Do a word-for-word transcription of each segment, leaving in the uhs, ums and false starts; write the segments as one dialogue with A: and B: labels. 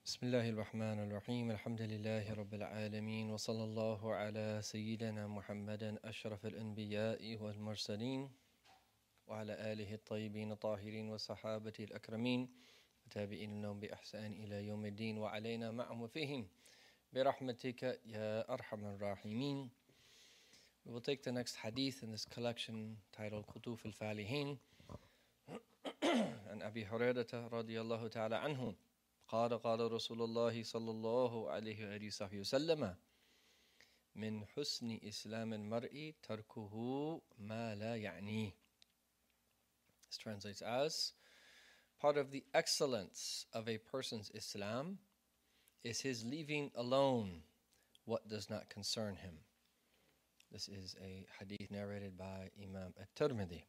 A: بسم الله الرحمن الرحيم الحمد لله رب العالمين وصلى الله على سيدنا محمد أشرف الأنبياء والمرسلين وعلى آله الطيبين الطاهرين وصحابته الأكرمين وتابعين لهم بإحسان إلى يوم الدين وعلينا معهم وفيهم برحمتك يا أرحم الراحمين. We will take the next hadith in this collection titled Qutuf al-Falihin عن أبي هريرة رضي الله تعالى عنه قال قال رسول الله صلى الله عليه وآله وصحبه وسلم من حسن إسلام المرء تركه ما لا يعنيه. This translates as, part of the excellence of a person's Islam is his leaving alone what does not concern him. This is a hadith narrated by Imam At-Tirmidhi.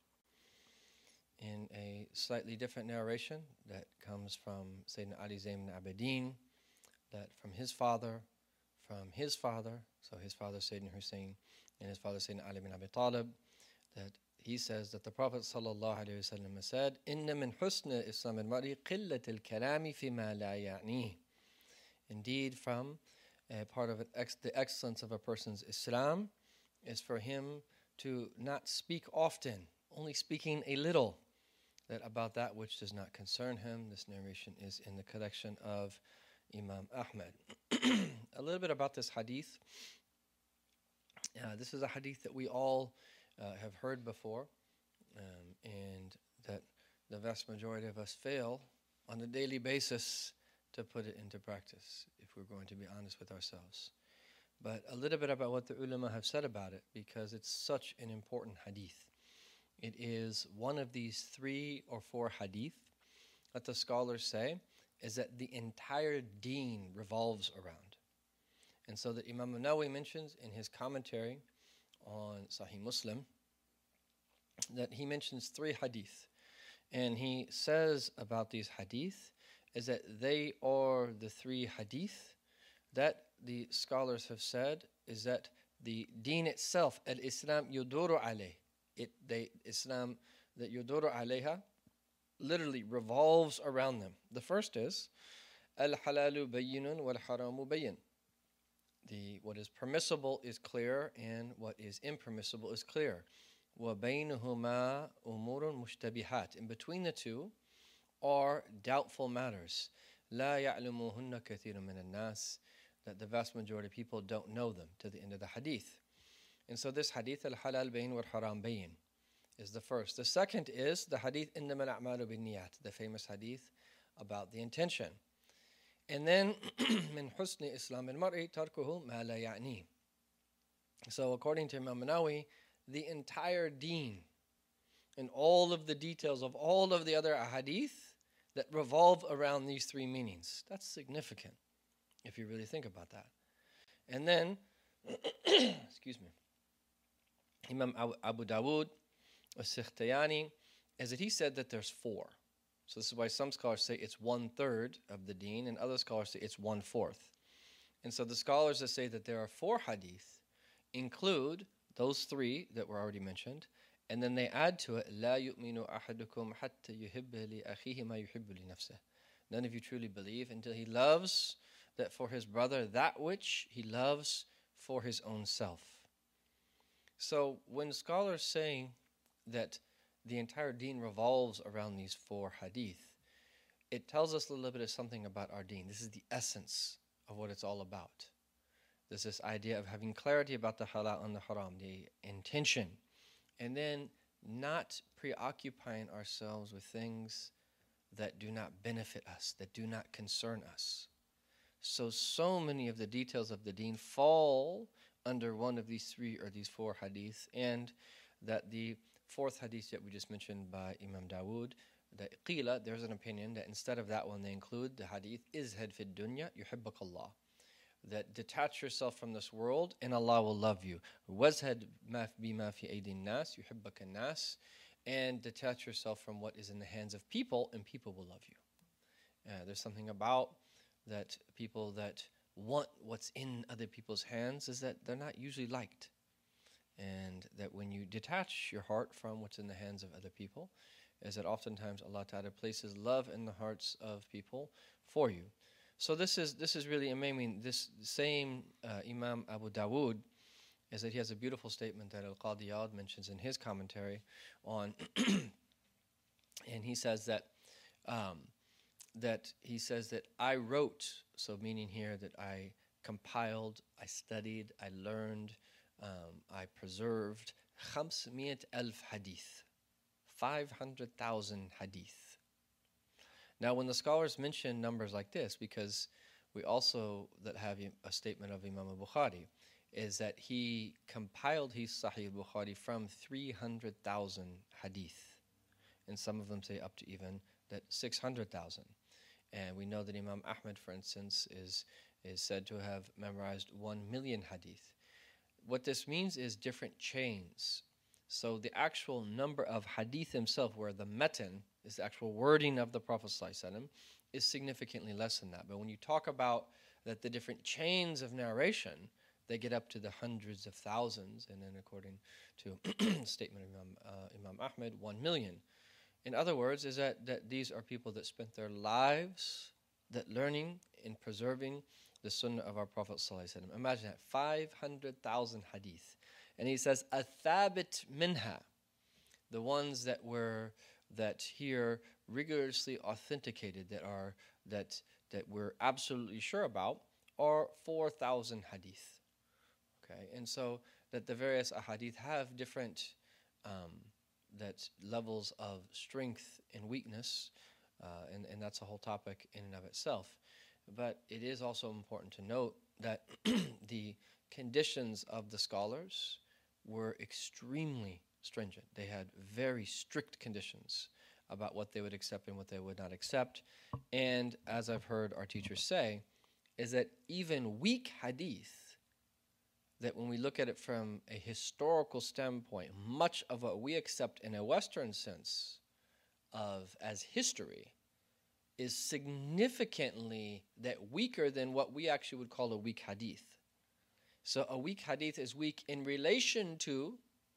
A: In a slightly different narration that comes from Sayyidina Ali Zayn al-Abidin, that from his father, from his father, so his father Sayyidina Hussein and his father Sayyidina Ali bin Abi Talib, that he says that the Prophet sallallahu alaihi wasallam said, "Inna min husna Islam al-mar'i qillat al-kalami fima la ya'nih." Indeed, from uh, part of it, ex- the excellence of a person's Islam is for him to not speak often, only speaking a little, that about that which does not concern him. This narration is in the collection of Imam Ahmad. A little bit about this hadith. Uh, this is a hadith that we all uh, have heard before, um, and that the vast majority of us fail on a daily basis to put it into practice, if we're going to be honest with ourselves. But a little bit about what the ulama have said about it, because it's such an important hadith. It is one of these three or four hadith that the scholars say is that the entire deen revolves around. And so that Imam Nawawi mentions in his commentary on Sahih Muslim that he mentions three hadith. And he says about these hadith is that they are the three hadith that the scholars have said is that the deen itself, al-Islam yuduru alayh, It, they, Islam, that yuduru alayha, literally revolves around them. The first is, al-halalu bayyinun wal-haramu bayyin. The, what is permissible is clear, and what is impermissible is clear. وَبَيْنُهُمَا أُمُورٌ مُشْتَبِهَاتٍ. In between the two are doubtful matters. لَا يَعْلَمُهُنَّ كَثِيرٌ مِنَ النَّاسِ. That the vast majority of people don't know them, to the end of the hadith. And so this hadith, al-halal bayin wal haram bayin, is the first. The second is the hadith, innama al-a'malu bin niyat, the famous hadith about the intention. And then, min husni Islam al-mar'i tarkuhu ma la ya'ni. So according to Imam Nawawi, the entire deen and all of the details of all of the other hadith that revolve around these three meanings. That's significant, if you really think about that. And then, excuse me, Imam Abu Dawood al-Sikhtiyani, as that he said that there's four. So this is why some scholars say it's one-third of the deen, and other scholars say it's one-fourth. And so the scholars that say that there are four hadith include those three that were already mentioned, and then they add to it, لَا يُؤْمِنُ أَحَدُكُمْ حَتَّى يُحِبَّ لِأَخِيهِ مَا يُحِبُّ لِنَفْسِهِ. None of you truly believe until he loves that for his brother that which he loves for his own self. So when scholars say that the entire deen revolves around these four hadith, it tells us a little bit of something about our deen. This is the essence of what it's all about. There's this idea of having clarity about the halal and the haram, the intention, and then not preoccupying ourselves with things that do not benefit us, that do not concern us. So, so many of the details of the deen fall under one of these three or these four hadith, and that the fourth hadith that we just mentioned by Imam Dawood, that qila, there's an opinion that instead of that one they include the hadith, izhad fid dunya yuhibbukallah, that detach yourself from this world and Allah will love you. Wazhad bima fi aydin nas yuhibbukan nas, and detach yourself from what is in the hands of people and people will love you. Uh, there's something about that people that want what's in other people's hands is that they're not usually liked. And that when you detach your heart from what's in the hands of other people, is that oftentimes Allah Ta'ala places love in the hearts of people for you. So this is this is really amazing. This same uh, Imam Abu Dawood is that he has a beautiful statement that Al-Qadi Iyad mentions in his commentary on, and he says that um, that he says that I wrote, so meaning here that I compiled, I studied, I learned, um, I preserved خمسمائة ألف hadith, five hundred thousand hadith. Now, when the scholars mention numbers like this, because we also that have a statement of Imam al-Bukhari, is that he compiled his Sahih al-Bukhari from three hundred thousand hadith. And some of them say up to even that six hundred thousand. And we know that Imam Ahmad, for instance, is, is said to have memorized one million hadith. What this means is different chains. So the actual number of hadith himself, where the matan is the actual wording of the Prophet ﷺ, is significantly less than that. But when you talk about that the different chains of narration, they get up to the hundreds of thousands, and then according to the statement of Imam, uh, Imam Ahmad, one million. In other words, is that, that these are people that spent their lives that learning and preserving the sunnah of our Prophet ﷺ. Imagine that, five hundred thousand hadith. And he says, athabit minha, the ones that were, that here rigorously authenticated, that are, that, that we're absolutely sure about, are four thousand hadith. Okay, and so that the various ahadith have different um, that levels of strength and weakness, uh, and, and that's a whole topic in and of itself. But it is also important to note that the conditions of the scholars were extremely stringent. They had very strict conditions about what they would accept and what they would not accept. And as I've heard our teachers say, is that even weak hadith, that when we look at it from a historical standpoint, much of what we accept in a Western sense of as history is significantly that weaker than what we actually would call a weak hadith. So a weak hadith is weak in relation to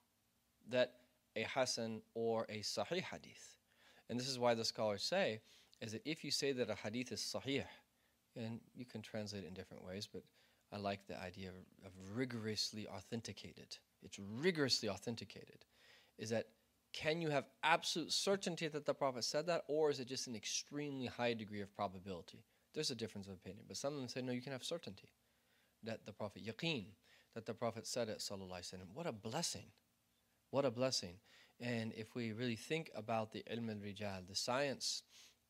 A: that a hasan or a sahih hadith. And this is why the scholars say, is that if you say that a hadith is sahih, and you can translate it in different ways, but I like the idea of, of rigorously authenticated. It's rigorously authenticated. Is that, can you have absolute certainty that the Prophet said that, or is it just an extremely high degree of probability? There's a difference of opinion. But some of them say, no, you can have certainty that the Prophet, yaqeen, that the Prophet said it, sallallahu alaihi wasallam. What a blessing. What a blessing. And if we really think about the ilm al-rijal, the science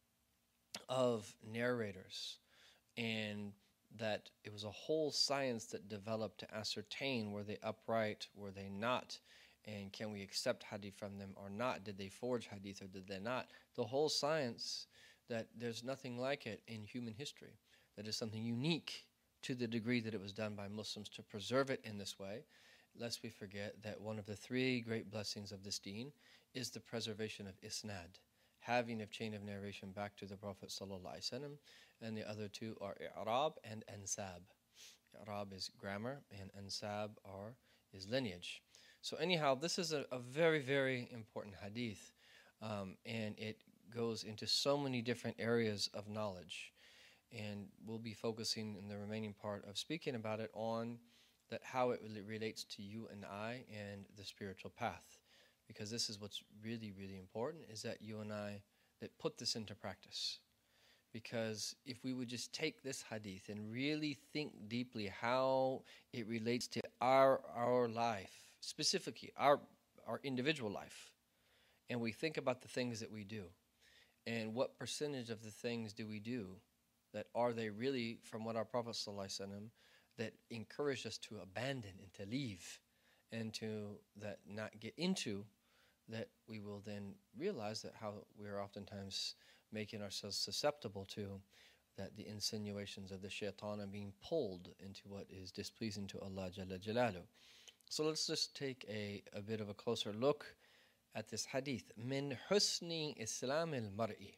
A: of narrators, and that it was a whole science that developed to ascertain, were they upright, were they not, and can we accept hadith from them or not? Did they forge hadith or did they not? The whole science, that there's nothing like it in human history. That is something unique to the degree that it was done by Muslims to preserve it in this way. Lest we forget that one of the three great blessings of this deen is the preservation of isnad, having a chain of narration back to the Prophet ﷺ, and the other two are i'rab and ansab. I'rab is grammar, and ansab are, is lineage. So anyhow, this is a, a very, very important hadith, um, and it goes into so many different areas of knowledge. And we'll be focusing in the remaining part of speaking about it on that how it really relates to you and I and the spiritual path. Because this is what's really, really important, is that you and I that put this into practice. Because if we would just take this hadith and really think deeply how it relates to our our life, specifically our our individual life, and we think about the things that we do, and what percentage of the things do we do that are they really from what our Prophet ﷺ that encouraged us to abandon and to leave and to that not get into, that we will then realize that how we are oftentimes making ourselves susceptible to that the insinuations of the shaitan and being pulled into what is displeasing to Allah Jalla Jalaluhu. So let's just take a, a bit of a closer look at this hadith. Min husni Islam al-mar'i.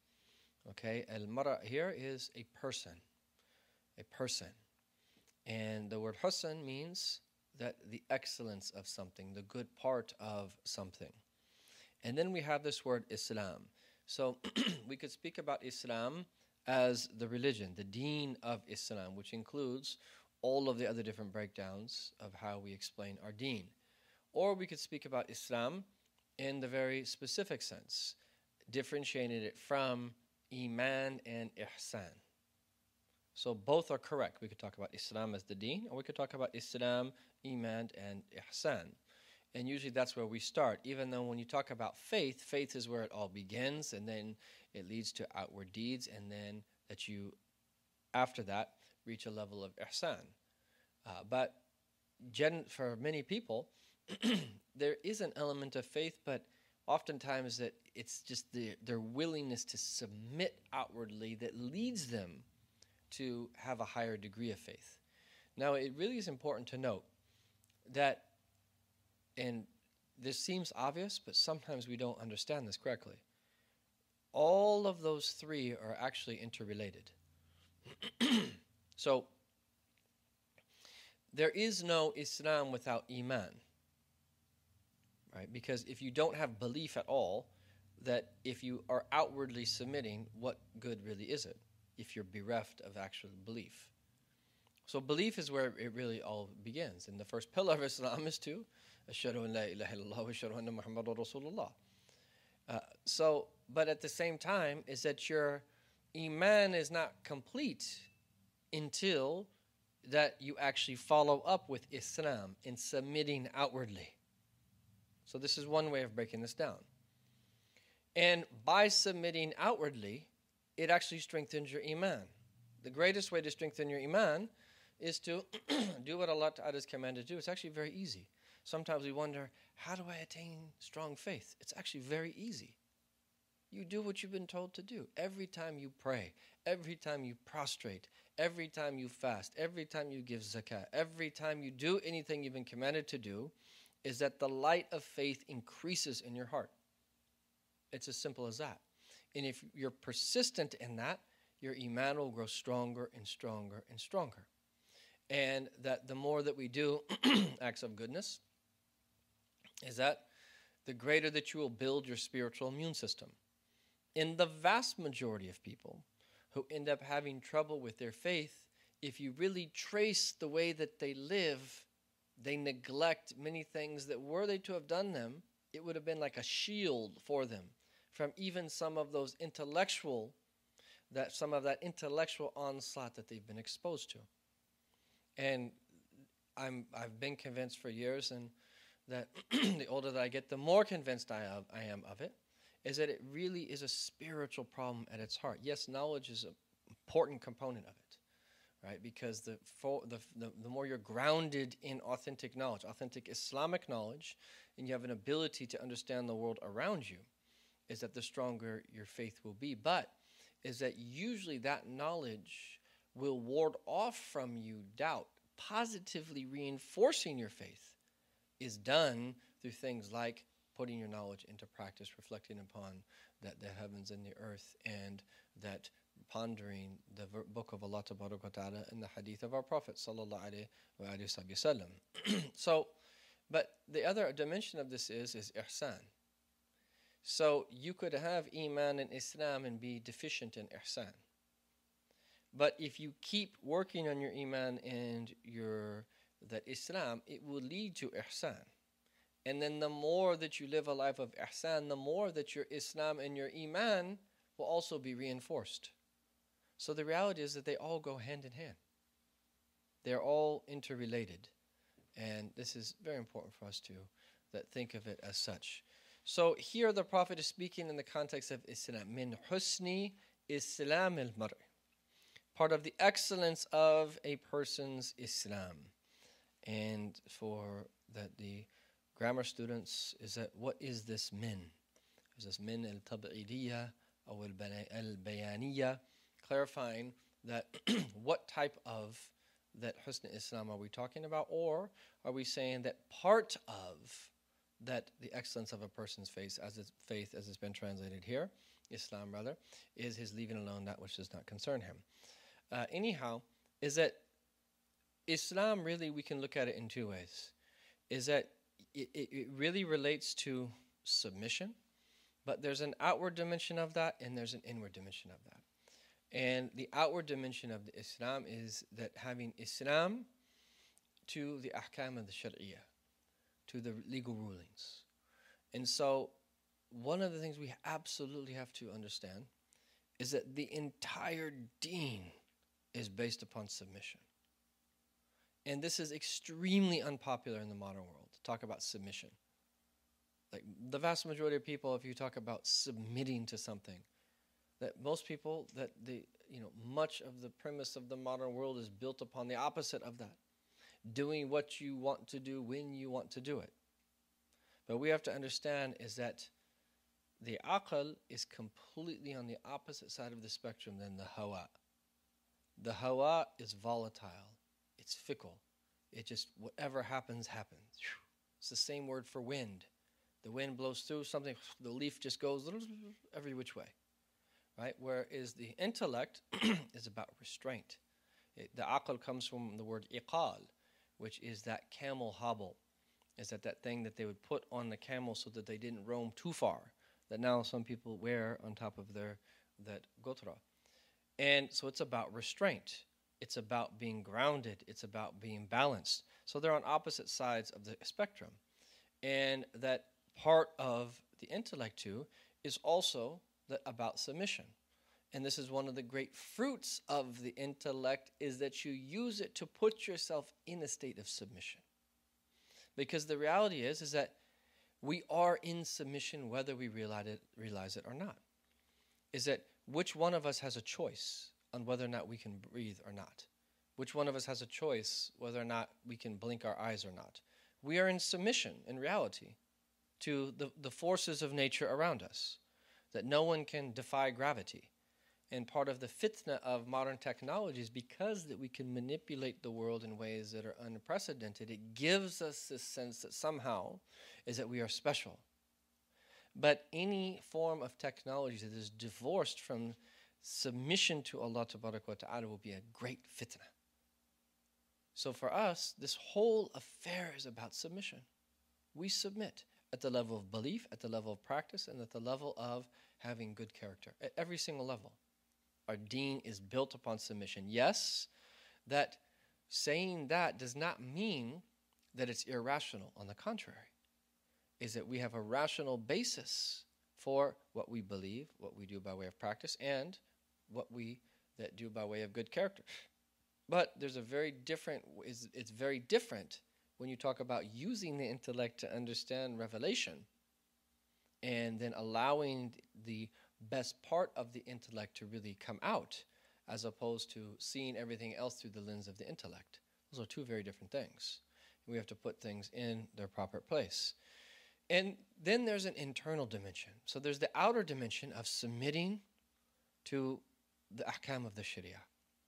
A: Okay, al-mar'a here is a person. A person. And the word husn means that the excellence of something, the good part of something. And then we have this word Islam. So we could speak about Islam as the religion, the deen of Islam, which includes all of the other different breakdowns of how we explain our deen. Or we could speak about Islam in the very specific sense, differentiating it from Iman and Ihsan. So both are correct. We could talk about Islam as the deen, or we could talk about Islam, Iman, and Ihsan. And usually that's where we start, even though when you talk about faith, faith is where it all begins, and then it leads to outward deeds, and then that you, after that, reach a level of Ihsan. Uh, but gen- for many people, there is an element of faith, but oftentimes that it's just the, their willingness to submit outwardly that leads them to have a higher degree of faith. Now, it really is important to note that, and this seems obvious, but sometimes we don't understand this correctly. All of those three are actually interrelated. So, there is no Islam without Iman, right? Because if you don't have belief at all, that if you are outwardly submitting, what good really is it if you're bereft of actual belief? So belief is where it really all begins. And the first pillar of Islam is to Ashhadu an la ilaha illallah wa ashhadu anna Muhammadur Rasulullah. Uh, so, but at the same time, is that your Iman is not complete until that you actually follow up with Islam in submitting outwardly. So this is one way of breaking this down. And by submitting outwardly, it actually strengthens your Iman. The greatest way to strengthen your Iman is to do what Allah Ta'ala is commanded to do. It's actually very easy. Sometimes we wonder, how do I attain strong faith? It's actually very easy. You do what you've been told to do. Every time you pray, every time you prostrate, every time you fast, every time you give zakah, every time you do anything you've been commanded to do, is that the light of faith increases in your heart. It's as simple as that. And if you're persistent in that, your Iman will grow stronger and stronger and stronger. And that the more that we do acts of goodness, is that the greater that you will build your spiritual immune system. In the vast majority of people who end up having trouble with their faith, if you really trace the way that they live, they neglect many things that were they to have done them, it would have been like a shield for them from even some of those intellectual, that some of that intellectual onslaught that they've been exposed to. And I'm, I've been convinced for years, and that the older that I get, the more convinced I, of, I am of it, is that it really is a spiritual problem at its heart. Yes, knowledge is an important component of it, right? Because the, fo- the, the, the more you're grounded in authentic knowledge, authentic Islamic knowledge, and you have an ability to understand the world around you, is that the stronger your faith will be. But is that usually that knowledge will ward off from you doubt, positively reinforcing your faith is done through things like putting your knowledge into practice, reflecting upon that the heavens and the earth, and that pondering the ver- book of Allah Tabaraka wa Ta'ala and the hadith of our Prophet Sallallahu Alaihi Wasallam. So, but the other dimension of this is, is ihsan. So you could have Iman and Islam and be deficient in ihsan. But if you keep working on your Iman and your that Islam, it will lead to ihsan. And then the more that you live a life of ihsan, the more that your Islam and your Iman will also be reinforced. So the reality is that they all go hand in hand. They're all interrelated. And this is very important for us to that think of it as such. So here the Prophet is speaking in the context of Islam. Min husni Islam al-mar'. Part of the excellence of a person's Islam. And for that the grammar students, is that what is this min? Is this min al-tab'idiyya or al-bayaniyya? Clarifying that what type of that husn Islam are we talking about? Or are we saying that part of that the excellence of a person's faith, as it's faith as it's been translated here, Islam rather, is his leaving alone that which does not concern him. Uh, anyhow, is that Islam really, we can look at it in two ways. Is that it, it, it really relates to submission, but there's an outward dimension of that and there's an inward dimension of that. And the outward dimension of the Islam is that having Islam to the ahkam of the Shari'ah, to the legal rulings. And so one of the things we absolutely have to understand is that the entire deen is based upon submission. And this is extremely unpopular in the modern world, to talk about submission. Like the vast majority of people, if you talk about submitting to something, that most people, that the, you know, much of the premise of the modern world is built upon the opposite of that. Doing what you want to do when you want to do it. But we have to understand is that the aql is completely on the opposite side of the spectrum than the hawa. The hawa is volatile. It's fickle. It just, whatever happens, happens. It's the same word for wind. The wind blows through something, the leaf just goes every which way. Right? Whereas the intellect is about restraint. It, the aql comes from the word iqal, which is that camel hobble. Is that that thing that they would put on the camel so that they didn't roam too far, that now some people wear on top of their that gotra. And so it's about restraint. It's about being grounded. It's about being balanced. So they're on opposite sides of the spectrum. And that part of the intellect too is also that about submission. And this is one of the great fruits of the intellect, is that you use it to put yourself in a state of submission. Because the reality is, is that we are in submission whether we realize it, realize it or not. Is that which one of us has a choice on whether or not we can breathe or not? Which one of us has a choice whether or not we can blink our eyes or not? We are in submission, in reality, to the, the forces of nature around us. That no one can defy gravity. And part of the fitna of modern technology is because that we can manipulate the world in ways that are unprecedented, it gives us this sense that somehow is that we are special. But any form of technology that is divorced from submission to Allah Tabaraka wa Ta'ala will be a great fitna. So for us, this whole affair is about submission. We submit at the level of belief, at the level of practice, and at the level of having good character, at every single level. Our deen is built upon submission. Yes, that saying that does not mean that it's irrational. On the contrary, is that we have a rational basis for what we believe, what we do by way of practice, and what we that do by way of good character. But there's a very different, it's, it's very different when you talk about using the intellect to understand revelation and then allowing the best part of the intellect to really come out, as opposed to seeing everything else through the lens of the intellect. Those are two very different things. We have to put things in their proper place. And then there's an internal dimension. So there's the outer dimension of submitting to the ahkam of the Sharia.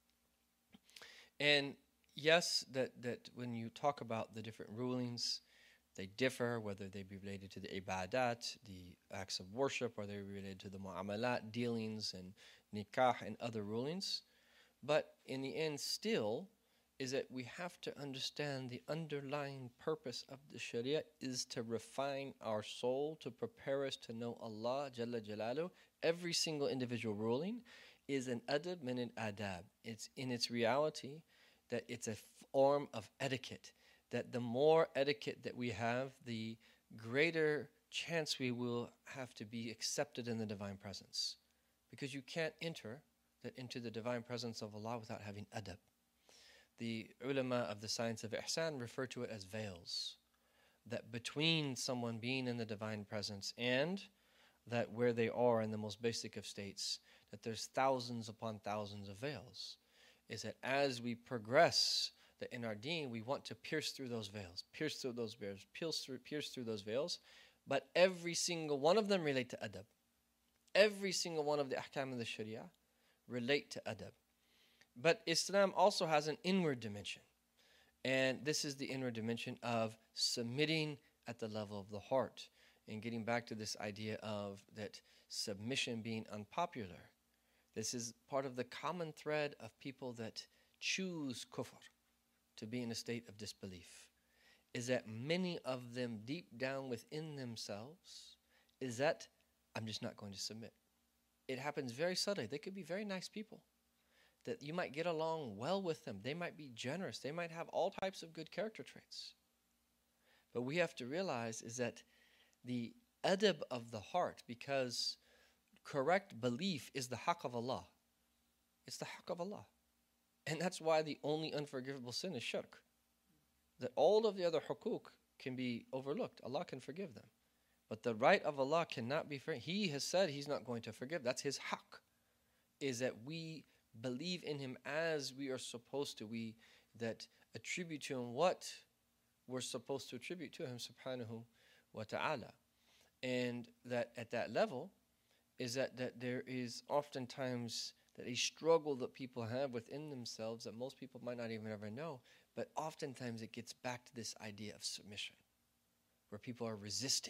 A: And yes, that, that when you talk about the different rulings, they differ, whether they be related to the ibadat, the acts of worship, or they're related to the mu'amalat, dealings, and nikah, and other rulings. But in the end, still, is that we have to understand the underlying purpose of the Sharia is to refine our soul, to prepare us to know Allah Jalla Jalaluhu. Every single individual ruling is an adab min al adab. It's in its reality that it's a form of etiquette. That the more etiquette that we have, the greater chance we will have to be accepted in the divine presence. Because you can't enter that into the divine presence of Allah without having adab. The ulama of the science of ihsan refer to it as veils. That between someone being in the divine presence and that where they are in the most basic of states, that there's thousands upon thousands of veils. Is that as we progress, that in our deen, we want to pierce through those veils, pierce through those veils, pierce through, pierce through those veils, but every single one of them relate to adab. Every single one of the ahkam of the Sharia relate to adab. But Islam also has an inward dimension, and this is the inward dimension of submitting at the level of the heart, and getting back to this idea of that submission being unpopular. This is part of the common thread of people that choose kufr, to be in a state of disbelief, is that many of them deep down within themselves is that I'm just not going to submit. It happens very subtly. They could be very nice people. that you might get along well with them. They might be generous. They might have all types of good character traits. But we have to realize is that the adab of the heart, because correct belief is the haqq of Allah. It's the haqq of Allah. And that's why the only unforgivable sin is shirk. That all of the other hukuk can be overlooked. Allah can forgive them. But the right of Allah cannot be forgiven. He has said He's not going to forgive. That's His haqq. Is that we believe in Him as we are supposed to. We that attribute to Him what we're supposed to attribute to Him, subhanahu wa ta'ala. And that at that level is that, that there is oftentimes that a struggle that people have within themselves that most people might not even ever know, but oftentimes it gets back to this idea of submission, where people are resisting.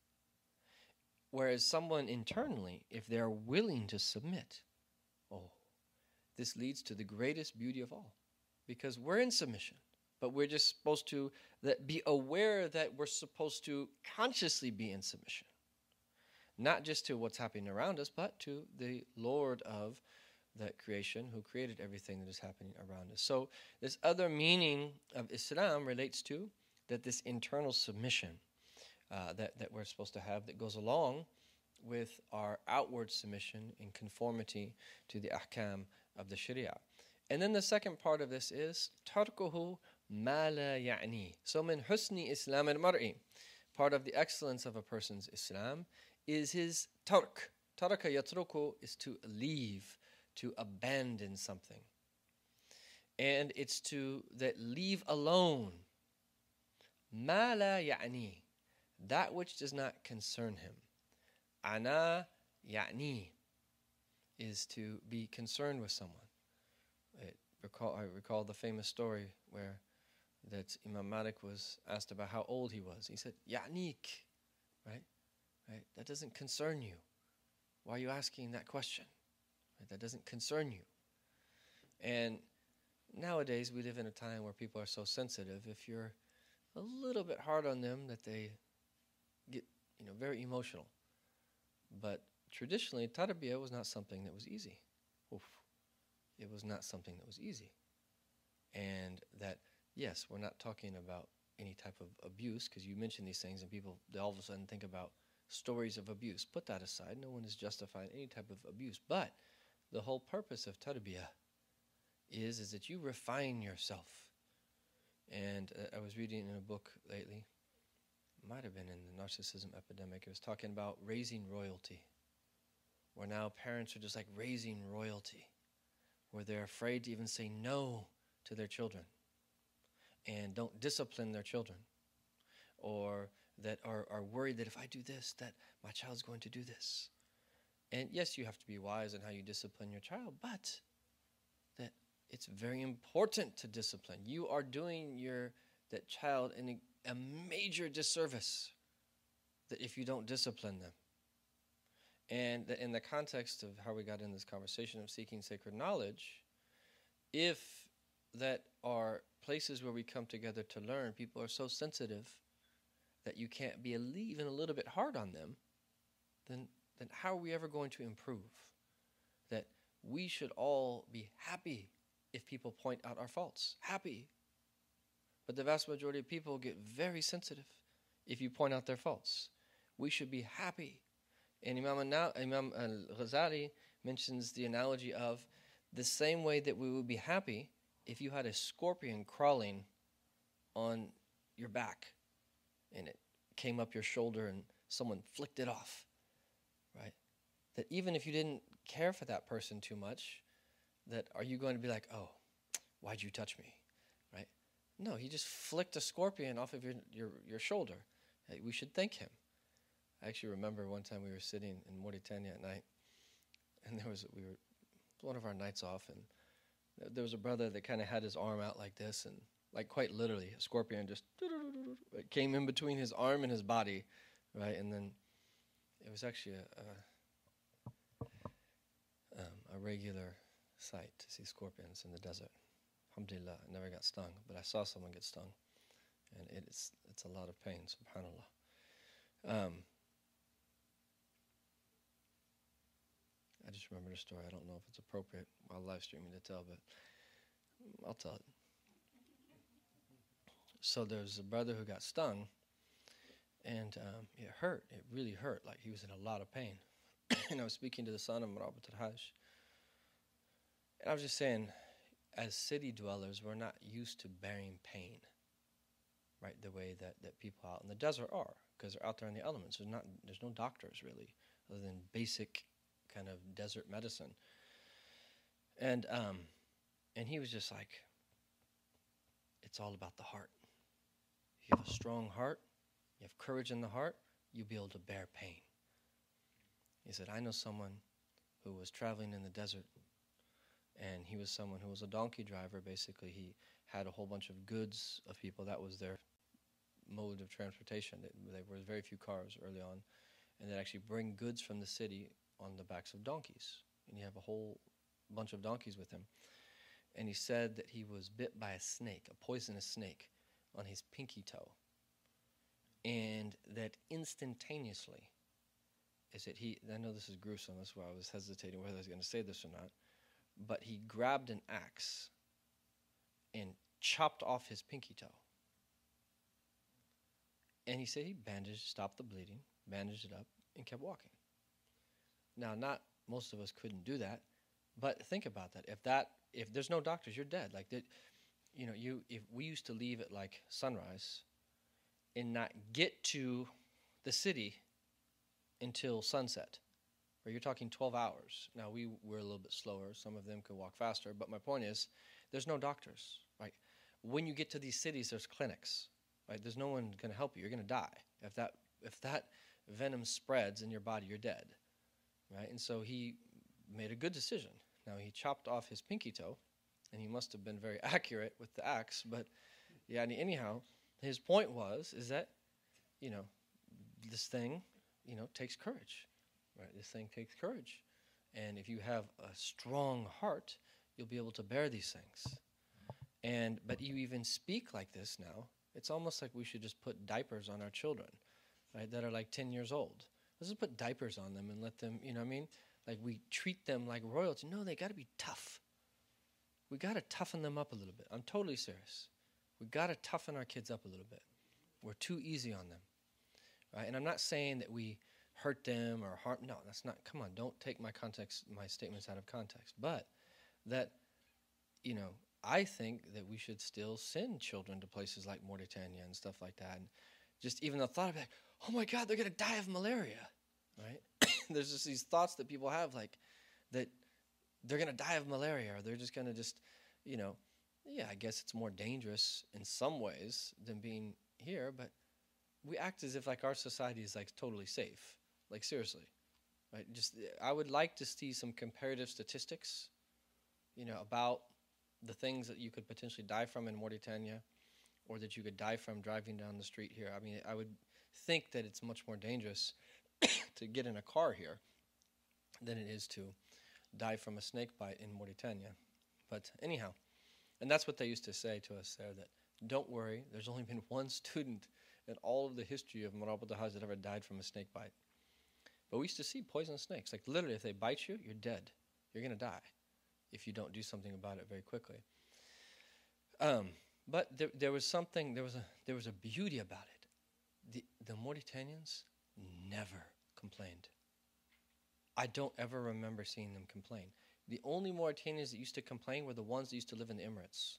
A: Whereas someone internally, if they're willing to submit, oh, this leads to the greatest beauty of all. Because we're in submission, but we're just supposed to that be aware that we're supposed to consciously be in submission. Not just to what's happening around us, but to the Lord of that creation who created everything that is happening around us. So this other meaning of Islam relates to that this internal submission uh, that, that we're supposed to have that goes along with our outward submission in conformity to the ahkam of the Sharia. And then the second part of this is tarkuhu ma la ya'ni. So min husni Islam al-mar'i, part of the excellence of a person's Islam is his tark. Taraka yatruku is to leave, to abandon something. And it's to that leave alone. Ma la ya'ni, that which does not concern him. Ana ya'ni is to be concerned with someone. It recall, I recall the famous story where that Imam Malik was asked about how old he was. He said, Ya'nik, right? Right? That doesn't concern you. Why are you asking that question? Right? That doesn't concern you. And nowadays we live in a time where people are so sensitive. If you're a little bit hard on them, that they get, you know, very emotional. But traditionally, tarbiyah was not something that was easy. Oof. It was not something that was easy. And that, yes, we're not talking about any type of abuse, because you mention these things and people, they all of a sudden think about stories of abuse. Put that aside. No one is justifying any type of abuse. But the whole purpose of tarbiyah is, is that you refine yourself. And uh, I was reading in a book lately, might have been in the narcissism epidemic, it was talking about raising royalty, where now parents are just like raising royalty, where they're afraid to even say no to their children and don't discipline their children, or that are, are worried that if I do this, that my child's going to do this. And yes, you have to be wise in how you discipline your child, but that it's very important to discipline. You are doing your that child in a, a major disservice that if you don't discipline them. And that in the context of how we got in this conversation of seeking sacred knowledge, if that are places where we come together to learn, people are so sensitive that you can't be even a little bit hard on them, then, then how are we ever going to improve? That we should all be happy if people point out our faults. Happy. But the vast majority of people get very sensitive if you point out their faults. We should be happy. And Imam, Imam al-Ghazali mentions the analogy of the same way that we would be happy if you had a scorpion crawling on your back and it came up your shoulder and someone flicked it off, right? That even if you didn't care for that person too much, that are you going to be like, oh, why'd you touch me, right? No, he just flicked a scorpion off of your, your, your shoulder. Hey, we should thank him. I actually remember one time we were sitting in Mauritania at night, and there was we were one of our nights off, and there was a brother that kind of had his arm out like this, and like quite literally, a scorpion just came in between his arm and his body, right? And then it was actually a a, um, a regular sight to see scorpions in the desert. Alhamdulillah, I never got stung, but I saw someone get stung, and it's it's a lot of pain, subhanAllah. Um, I just remember the story. I don't know if it's appropriate while live streaming to tell, but I'll tell it. So there's a brother who got stung, and um, it hurt. It really hurt. Like he was in a lot of pain. And I was speaking to the son of Marabat al-Hajj. And I was just saying, as city dwellers, we're not used to bearing pain, right, the way that, that people out in the desert are, because they're out there in the elements. There's, not, there's no doctors, really, other than basic kind of desert medicine. And um, and he was just like, it's all about the heart. If you have a strong heart, you have courage in the heart, you'll be able to bear pain. He said, I know someone who was traveling in the desert, and he was someone who was a donkey driver. Basically, he had a whole bunch of goods of people. That was their mode of transportation. There were very few cars early on, and they'd actually bring goods from the city on the backs of donkeys. And you have a whole bunch of donkeys with him. And he said that he was bit by a snake, a poisonous snake, on his pinky toe. And that instantaneously, is that he, I know this is gruesome, that's why I was hesitating whether I was going to say this or not, but he grabbed an axe and chopped off his pinky toe. And he said he bandaged, stopped the bleeding, bandaged it up, and kept walking. Now, not most of us couldn't do that, but think about that. If that, if there's no doctors, you're dead. Like that, you know, you if we used to leave at like sunrise, and not get to the city until sunset, or you're talking twelve hours. Now we were a little bit slower. Some of them could walk faster, but my point is, there's no doctors. Right? When you get to these cities, there's clinics. Right? There's no one going to help you. You're going to die if that if that venom spreads in your body. You're dead. Right? And so he made a good decision. Now he chopped off his pinky toe, and he must have been very accurate with the axe. But yeah, anyhow, his point was is that, you know, this thing, you know, takes courage. Right? This thing takes courage, and if you have a strong heart, you'll be able to bear these things. And but you even speak like this now. It's almost like we should just put diapers on our children, right? That are like ten years old. Let's just put diapers on them and let them, you know what I mean? Like we treat them like royalty. No, they got to be tough. We got to toughen them up a little bit. I'm totally serious. We got to toughen our kids up a little bit. We're too easy on them, right? And I'm not saying that we hurt them or harm. No, that's not. Come on, don't take my context, my statements out of context. But that, you know, I think that we should still send children to places like Mauritania and stuff like that. And just even the thought of like, oh my God, they're going to die of malaria, right? There's just these thoughts that people have like that they're going to die of malaria, or they're just going to just, you know, yeah, I guess it's more dangerous in some ways than being here, but we act as if like our society is like totally safe. Like seriously, right? Just I would like to see some comparative statistics, you know, about the things that you could potentially die from in Mauritania, or that you could die from driving down the street here. I mean, I would think that it's much more dangerous to get in a car here than it is to die from a snake bite in Mauritania. But anyhow, and that's what they used to say to us there, that don't worry, there's only been one student in all of the history of Marabat al-Hajj that ever died from a snake bite. But we used to see poisonous snakes. Like literally, if they bite you, you're dead. You're going to die if you don't do something about it very quickly. Um, but there, there was something, there was a there was a beauty about it. The, the Mauritanians never complained. I don't ever remember seeing them complain. The only Mauritanians that used to complain were the ones that used to live in the Emirates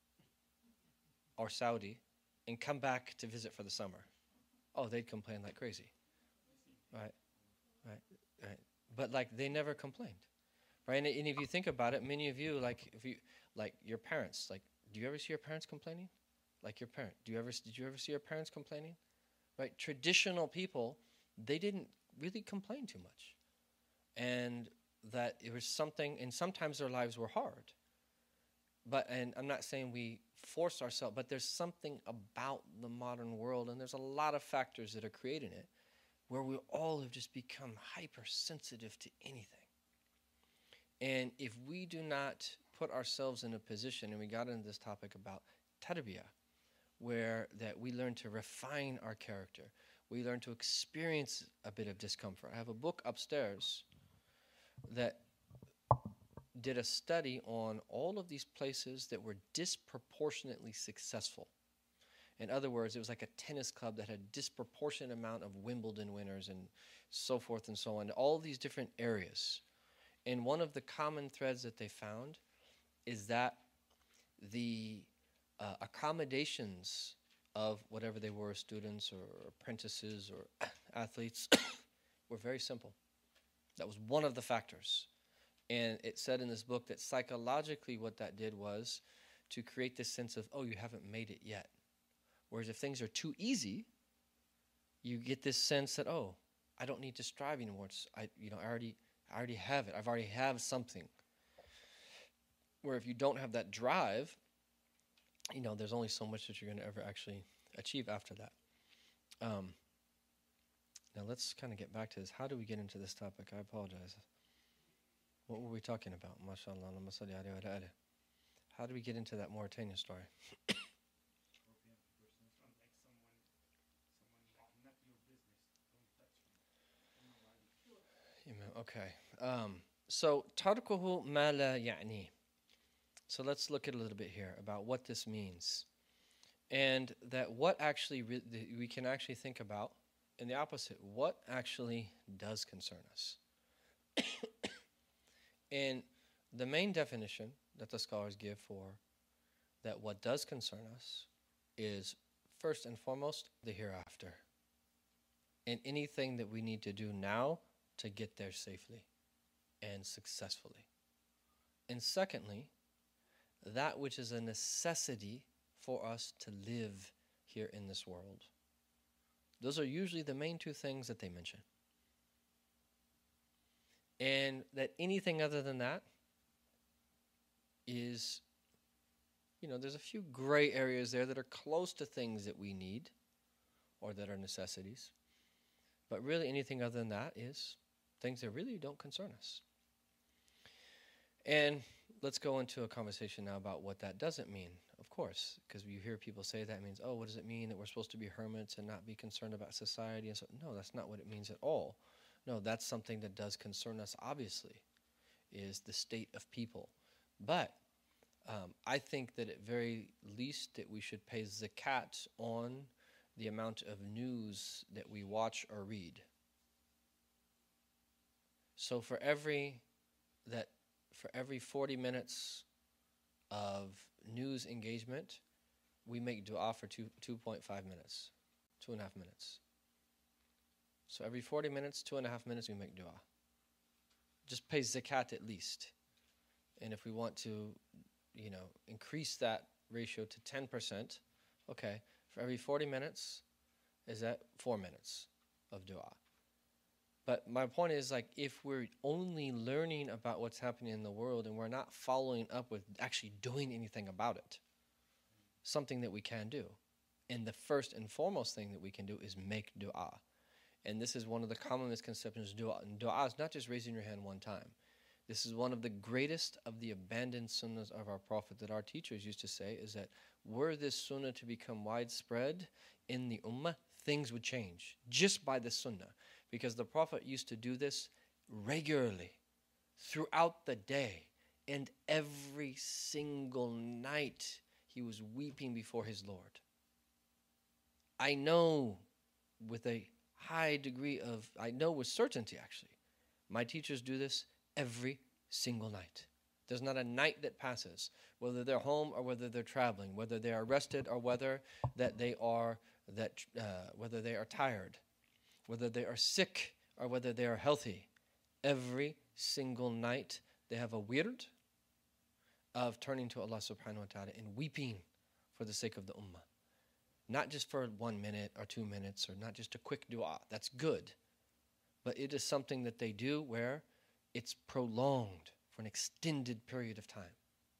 A: or Saudi and come back to visit for the summer. Oh, they'd complain like crazy. Right, right, right. But like they never complained. Right, and, and if you think about it, many of you, like if you, like your parents, like, do you ever see your parents complaining? Like your parent, do you ever, did you ever see your parents complaining? Right, traditional people, they didn't really complain too much, and that it was something. And sometimes their lives were hard. But and I'm not saying we force ourselves, but there's something about the modern world, and there's a lot of factors that are creating it, where we all have just become hypersensitive to anything. And if we do not put ourselves in a position, and we got into this topic about tarbiyah, where that we learn to refine our character, we learn to experience a bit of discomfort. I have a book upstairs that did a study on all of these places that were disproportionately successful. In other words, it was like a tennis club that had a disproportionate amount of Wimbledon winners and so forth and so on, all these different areas. And one of the common threads that they found is that the uh, accommodations of whatever they were, students or apprentices or athletes, were very simple. That was one of the factors. And it said in this book that psychologically what that did was to create this sense of, oh, you haven't made it yet. Whereas if things are too easy, you get this sense that, oh, I don't need to strive anymore. It's, I, you know, I already, I already have it. I've already have something. Where if you don't have that drive, you know, there's only so much that you're going to ever actually achieve after that. Um, now let's kind of get back to this. How do we get into this topic? I apologize. What were we talking about? MashaAllah. How do we get into that Mauritania story? Okay. Um, so, tarkuhu ma la ya'ni. So let's look at a little bit here about what this means. And that what actually re- we can actually think about in the opposite. What actually does concern us? And the main definition that the scholars give for that what does concern us is first and foremost the hereafter. And anything that we need to do now to get there safely and successfully. And secondly, that which is a necessity for us to live here in this world. Those are usually the main two things that they mention. And that anything other than that is, you know, there's a few gray areas there that are close to things that we need or that are necessities. But really anything other than that is things that really don't concern us. And let's go into a conversation now about what that doesn't mean, of course, because you hear people say that means, oh, what does it mean that we're supposed to be hermits and not be concerned about society? And so, no, that's not what it means at all. No, that's something that does concern us, obviously, is the state of people. But um, I think that at very least that we should pay zakat on the amount of news that we watch or read. So for every that for every forty minutes of news engagement, we make dua for two two point five minutes, two and a half minutes. So every forty minutes, two and a half minutes, we make dua. Just pay zakat at least. And if we want to, you know, increase that ratio to ten percent, okay, for every forty minutes, is that four minutes of dua. But my point is, like, if we're only learning about what's happening in the world and we're not following up with actually doing anything about it, something that we can do. And the first and foremost thing that we can do is make dua. And this is one of the common misconceptions. Dua, and dua is not just raising your hand one time. This is one of the greatest of the abandoned sunnahs of our Prophet that our teachers used to say, is that were this sunnah to become widespread in the ummah, things would change just by the sunnah. Because the Prophet used to do this regularly throughout the day, and every single night he was weeping before his Lord. I know with a high degree of, I know with certainty actually, my teachers do this every single night. There's not a night that passes, whether they're home or whether they're traveling, whether they are rested or whether that they are that uh, whether they are tired, whether they are sick or whether they are healthy. Every single night they have a wird of turning to Allah subhanahu wa ta'ala and weeping for the sake of the ummah. Not just for one minute or two minutes or not just a quick dua. That's good. But it is something that they do where it's prolonged for an extended period of time.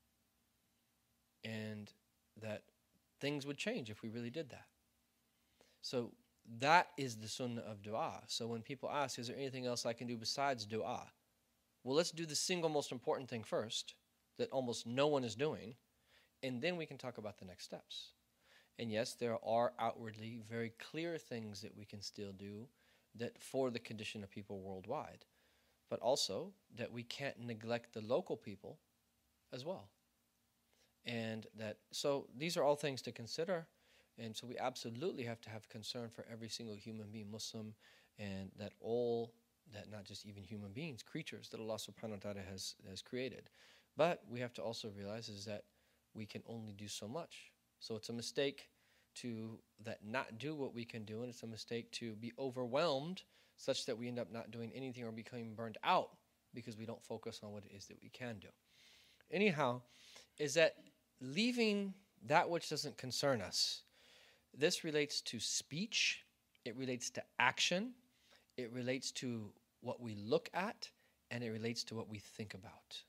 A: And that things would change if we really did that. So that is the sunnah of dua. So when people ask, is there anything else I can do besides dua? Well, let's do the single most important thing first that almost no one is doing, and then we can talk about the next steps. And yes, there are outwardly very clear things that we can still do that for the condition of people worldwide. but also that we can't neglect the local people as well. And that, so these are all things to consider. And so we absolutely have to have concern for every single human being, Muslim, and that all, that not just even human beings, creatures that Allah subhanahu wa ta'ala has, has created. But we have to also realize is that we can only do so much. So it's a mistake to that not do what we can do, and it's a mistake to be overwhelmed such that we end up not doing anything or becoming burned out because we don't focus on what it is that we can do. Anyhow, is that leaving that which doesn't concern us. This relates to speech, it relates to action, it relates to what we look at, and it relates to what we think about.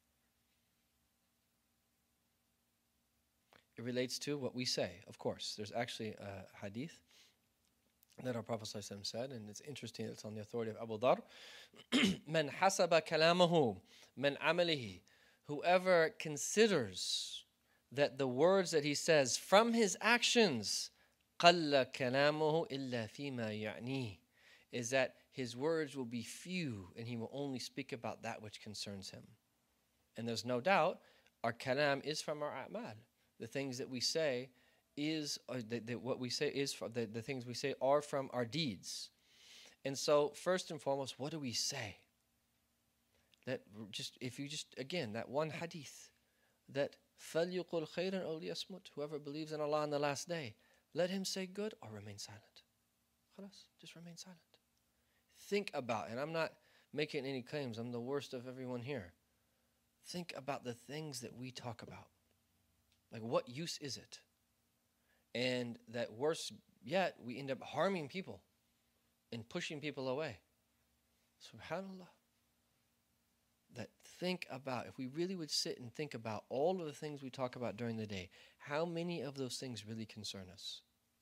A: It relates to what we say, of course. There's actually a hadith that our Prophet ﷺ said, and it's interesting, it's on the authority of Abu Dhar. Man hasaba kalamahu min amalihi. Whoever considers that the words that he says from his actions, qalla kalamuhu illa fima ya'nih, is that his words will be few and he will only speak about that which concerns him. And there's no doubt, our kalam is from our a'mal. The things that we say is, uh, that, that what we say is, from, the, the things we say are from our deeds. And so, first and foremost, what do we say? That just, if you just, again, that one hadith, that فَلْيُقُلْ خَيْرًا أَوْ لِيَصْمُتْ, whoever believes in Allah on the last day, let him say good or remain silent. Khalas, just remain silent. Think about, and I'm not making any claims, I'm the worst of everyone here. Think about the things that we talk about. Like, what use is it? And that worse yet, we end up harming people and pushing people away. SubhanAllah. That think about, if we really would sit and think about all of the things we talk about during the day, how many of those things really concern us?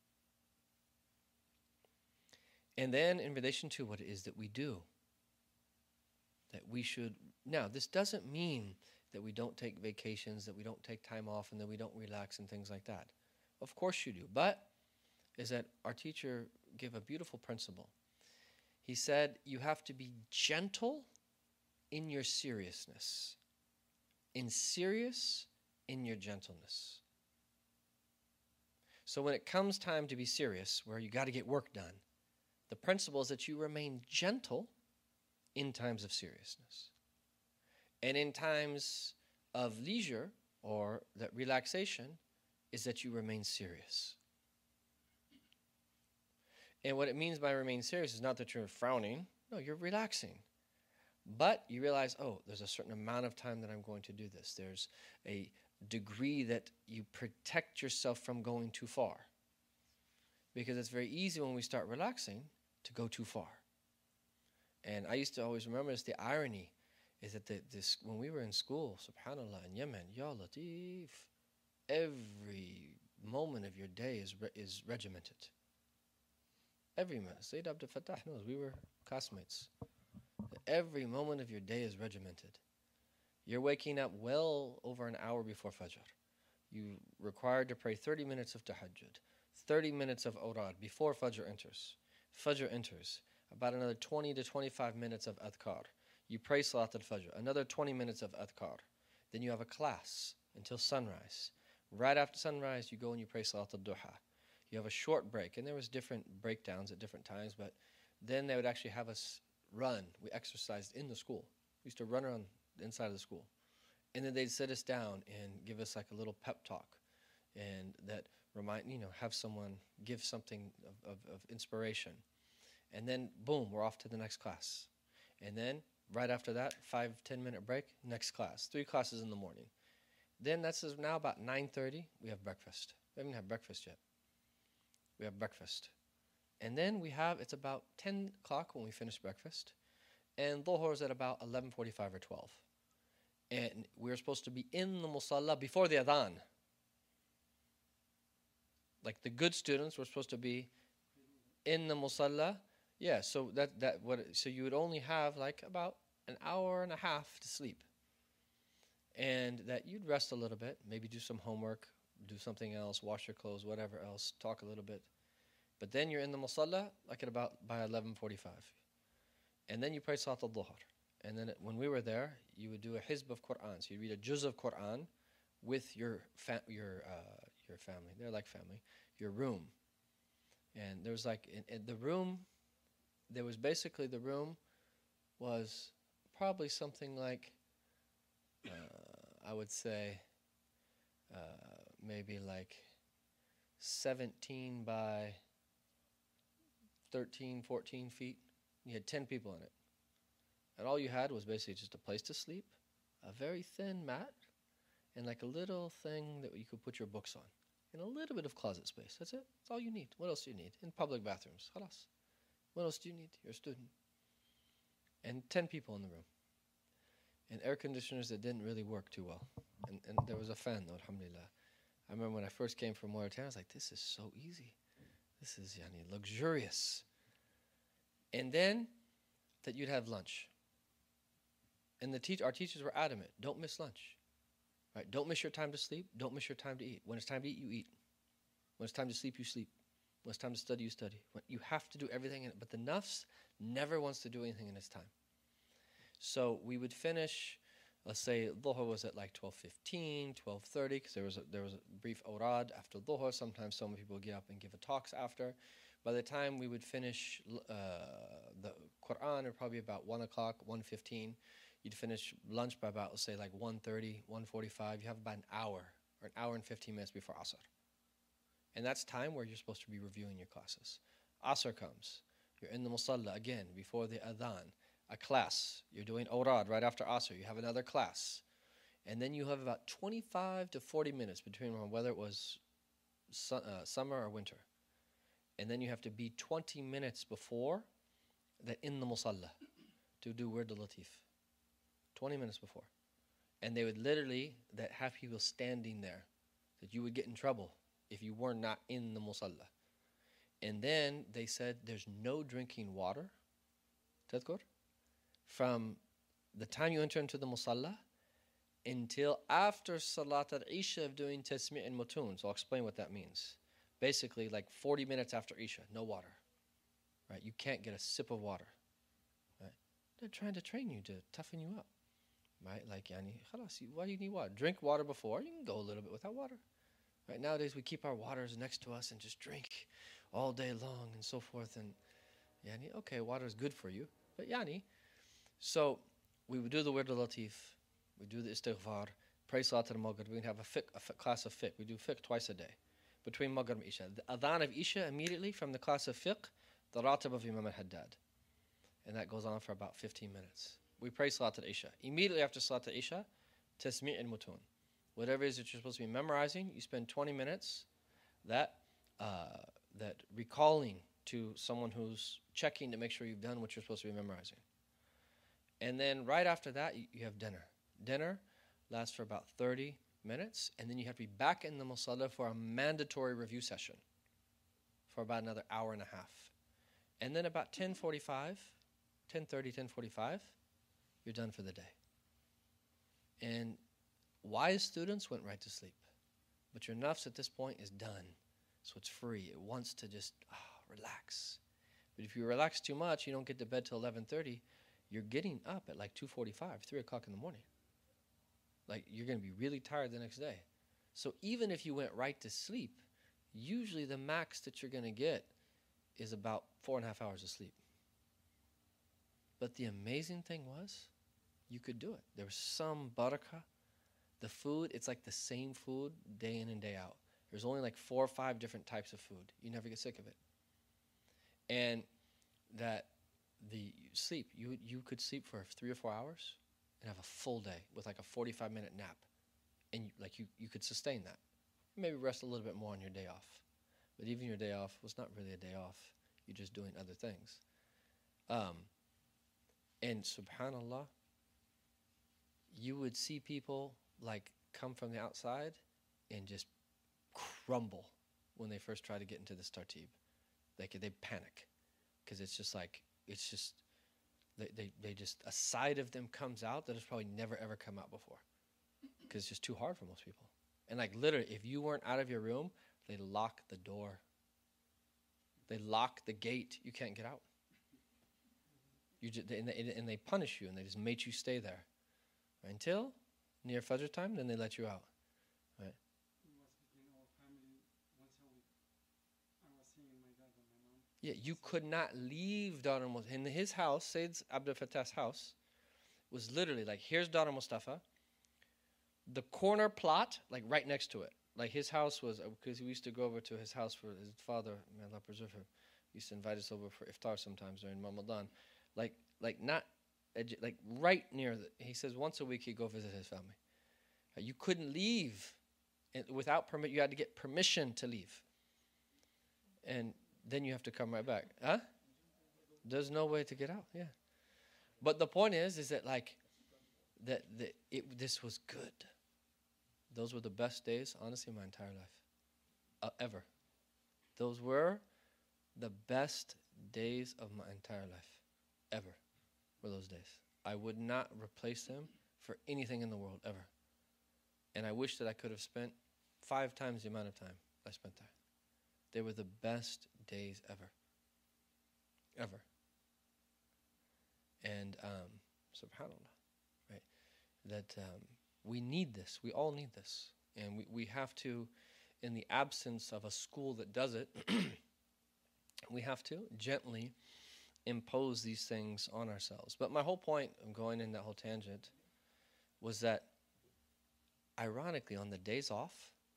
A: And then in relation to what it is that we do, that we should, now this doesn't mean that we don't take vacations, that we don't take time off, and that we don't relax and things like that. Of course you do. But is that our teacher gave a beautiful principle. He said you have to be gentle in your seriousness, in serious in your gentleness. So when it comes time to be serious, where you got to get work done, the principle is that you remain gentle in times of seriousness. And in times of leisure or that relaxation is that you remain serious. And what it means by remain serious is not that you're frowning. No, you're relaxing. But you realize, oh, there's a certain amount of time that I'm going to do this. There's a degree that you protect yourself from going too far. Because it's very easy when we start relaxing to go too far. And I used to always remember this, the irony is that the, this, when we were in school, subhanAllah, in Yemen, Ya Latif, every moment of your day is re- is regimented. Every minute. Sayyid Abdul Fattah knows, we were classmates. Every moment of your day is regimented. You're waking up well over an hour before Fajr. You're required to pray thirty minutes of tahajjud, thirty minutes of awrad before Fajr enters. Fajr enters, about another twenty to twenty-five minutes of adhkar. You pray Salat al-Fajr, another twenty minutes of adhkar. Then you have a class until sunrise. Right after sunrise, you go and you pray Salat al-Duha. You have a short break, and there was different breakdowns at different times, but then they would actually have us run. We exercised in the school. We used to run around the inside of the school. And then they'd sit us down and give us like a little pep talk, and that remind, you know, have someone give something of, of, of inspiration. And then, boom, we're off to the next class. And then, right after that, five, ten minute break, next class. Three classes in the morning. Then that's now about nine thirty, we have breakfast. We haven't had breakfast yet. We have breakfast. And then we have, it's about ten o'clock when we finish breakfast. And Dhuhr is at about eleven forty-five or twelve. And we're supposed to be in the musalla before the adhan. Like the good students were supposed to be in the musalla. Yeah, so that that what so you would only have like about an hour and a half to sleep. And that you'd rest a little bit, maybe do some homework, do something else, wash your clothes, whatever else, talk a little bit. But then you're in the musalla like at about by eleven forty-five. And then you pray Salat al-Dhuhr. And then it, when we were there, you would do a hizb of Quran. So you read a juz of Quran with your fa- your uh, your family. They're like family. Your room. And there was like in, in the room. There was basically the room was probably something like uh, I would say uh, maybe like seventeen by thirteen, fourteen feet. You had ten people in it. And all you had was basically just a place to sleep, a very thin mat, and like a little thing that you could put your books on, and a little bit of closet space. That's it. That's all you need. What else do you need? In public bathrooms. Khalas. What else do you need? You're a student. And ten people in the room. And air conditioners that didn't really work too well. And, and there was a fan, though, alhamdulillah. I remember when I first came from Mauritania, I was like, this is so easy. This is yani, luxurious. And then that you'd have lunch. And the te- our teachers were adamant, don't miss lunch. Right? Don't miss your time to sleep. Don't miss your time to eat. When it's time to eat, you eat. When it's time to sleep, you sleep. When it's time to study, you study. When you have to do everything in it. But the nafs never wants to do anything in its time. So we would finish, let's say dhuhr was at like twelve fifteen, twelve thirty, because there was a, there was a brief awrad after dhuhr. Sometimes some people would get up and give a talks after. By the time we would finish uh, the Quran, it would probably be about one o'clock, one fifteen. You'd finish lunch by about, let's say, like one thirty, one forty-five. You have about an hour or an hour and fifteen minutes before Asr. And that's time where you're supposed to be reviewing your classes. Asr comes. You're in the musalla again before the adhan. A class. You're doing awrad right after Asr. You have another class. And then you have about twenty-five to forty minutes between whether it was su- uh, summer or winter. And then you have to be twenty minutes before that in the musalla to do Wird al-Latif. twenty minutes before. And they would literally that have people standing there that you would get in trouble if you were not in the musalla. And then they said there's no drinking water, tadkur, from the time you enter into the musalla until after Salat al-Isha of doing Tasmi' and Mutun. So I'll explain what that means. Basically, like forty minutes after Isha, no water. Right? You can't get a sip of water. Right? They're trying to train you to toughen you up. Right? Like, yani, khalas, why do you need water? Drink water before. You can go a little bit without water. Right? Nowadays, we keep our waters next to us and just drink all day long and so forth. And, yani, okay, water is good for you. But, yani, so we would do the Wird al-Latif. We do the istighfar. Pray Salat al-Maghrib. We have a, fiqh, a fiqh, class of fiqh. We do fiqh twice a day. Between Maghrib and Isha. The adhan of Isha immediately from the class of fiqh, the ratib of Imam al-Haddad. And that goes on for about fifteen minutes. We pray Salat al-Isha. Immediately after Salat al-Isha, Tasmi' and Mutun. Whatever it is that you're supposed to be memorizing, you spend twenty minutes that uh, that recalling to someone who's checking to make sure you've done what you're supposed to be memorizing. And then right after that, you, you have dinner. Dinner lasts for about thirty minutes, and then you have to be back in the musalla for a mandatory review session for about another hour and a half. And then about ten forty-five, ten thirty, ten forty-five, you're done for the day. And wise students went right to sleep. But your nafs at this point is done. So it's free. It wants to just oh, relax. But if you relax too much, you don't get to bed till eleven thirty, you're getting up at like two forty-five, three o'clock in the morning. Like, you're going to be really tired the next day. So even if you went right to sleep, usually the max that you're going to get is about four and a half hours of sleep. But the amazing thing was, you could do it. There was some barakah. The food, it's like the same food day in and day out. There's only like four or five different types of food. You never get sick of it. And that the sleep, you you could sleep for three or four hours and have a full day with like a forty-five minute nap. And you, like you, you could sustain that. Maybe rest a little bit more on your day off. But even your day off was not really a day off. You're just doing other things. Um, and subhanallah, you would see people like come from the outside and just crumble when they first try to get into this tartib. They they panic because it's just like it's just they, they they just a side of them comes out that has probably never ever come out before because it's just too hard for most people. And like literally, if you weren't out of your room, they lock the door. They lock the gate. You can't get out. You just, and, they, and they punish you, and they just make you stay there. Right? Until near Fajr time, then they let you out. Right? Yeah, you could not leave Dar al-Mustafa. In his house, Sayyid Abdul Fattah's house, was literally like, here's Dar al-Mustafa, the corner plot, like right next to it. Like his house was, because we used to go over to his house for his father, may Allah preserve him. He used to invite us over for iftar sometimes during Ramadan. Like, like not, like right near, the, he says once a week he'd go visit his family. You couldn't leave without permit. You had to get permission to leave. And then you have to come right back. Huh? There's no way to get out, yeah. But the point is, is that like, that, that it, this was good. Those were the best days, honestly, my entire life. Uh, ever. Those were the best days of my entire life. Ever were those days. I would not replace them for anything in the world, ever. And I wish that I could have spent five times the amount of time I spent there. They were the best days ever. Ever. And, um, subhanAllah, right? That um, we need this. We all need this. And we, we have to, in the absence of a school that does it, we have to gently impose these things on ourselves. But my whole point of going in that whole tangent was that, ironically, on the days off,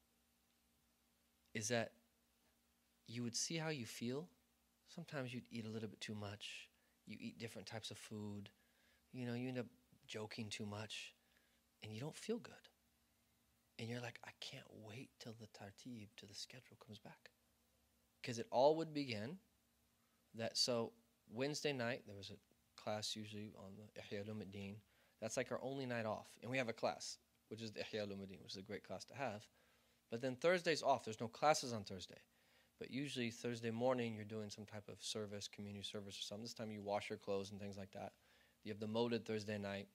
A: is that you would see how you feel. Sometimes you'd eat a little bit too much. You eat different types of food. You know, you end up joking too much. And you don't feel good. And you're like, I can't wait till the tartib, till the schedule comes back. Because it all would begin that, so Wednesday night, there was a class usually on the Ihya Ulumuddin. That's like our only night off. And we have a class, which is the Ihya Ulumuddin, which is a great class to have. But then Thursday's off. There's no classes on Thursday. But usually Thursday morning, you're doing some type of service, community service or something. This time you wash your clothes and things like that. You have the Mawlid Thursday night.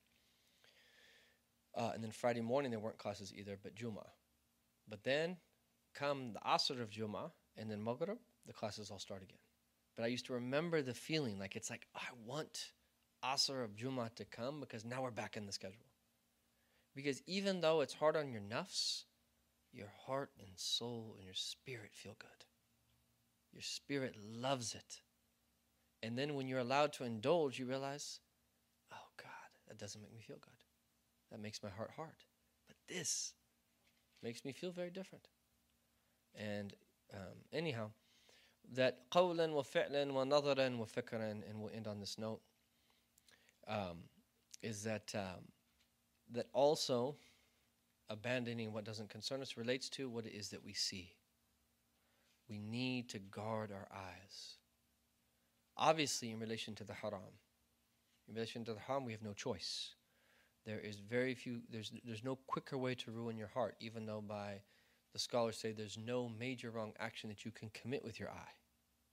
A: Uh, and then Friday morning, there weren't classes either, but Jummah. But then come the Asr of Jummah, and then Maghrib, the classes all start again. But I used to remember the feeling, like it's like, I want Asr of Jummah to come because now we're back in the schedule. Because even though it's hard on your nafs, your heart and soul and your spirit feel good. Your spirit loves it. And then when you're allowed to indulge, you realize, oh God, that doesn't make me feel good. That makes my heart hard. But this makes me feel very different. And um, anyhow, that qawlan wa fi'lan wa nadaran wa fikran, and we'll end on this note, um, is that um, that also abandoning what doesn't concern us relates to what it is that we see. We need to guard our eyes. Obviously, in relation to the haram. In relation to the haram, we have no choice. There is very few, there's, there's no quicker way to ruin your heart, even though by the scholars say there's no major wrong action that you can commit with your eye.